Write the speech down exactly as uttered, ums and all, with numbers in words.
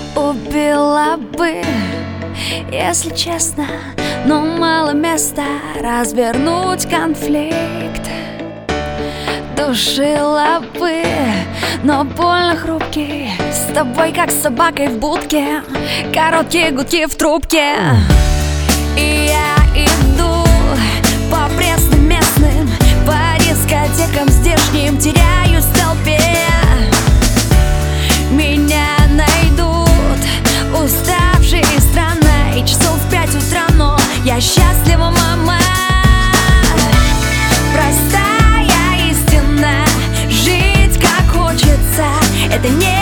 убила бы, если честно, но мало места развернуть конфликт. Душила бы, но больно хрупкий, с тобой как с собакой в будке, короткие гудки в трубке. И я иду по пресным местным, по дискотекам здешним, теряюсь в толпе. Меня найдут уставшей страной часов в пять утра, но я счастлива, мама. Простая истина, жить как хочется, это не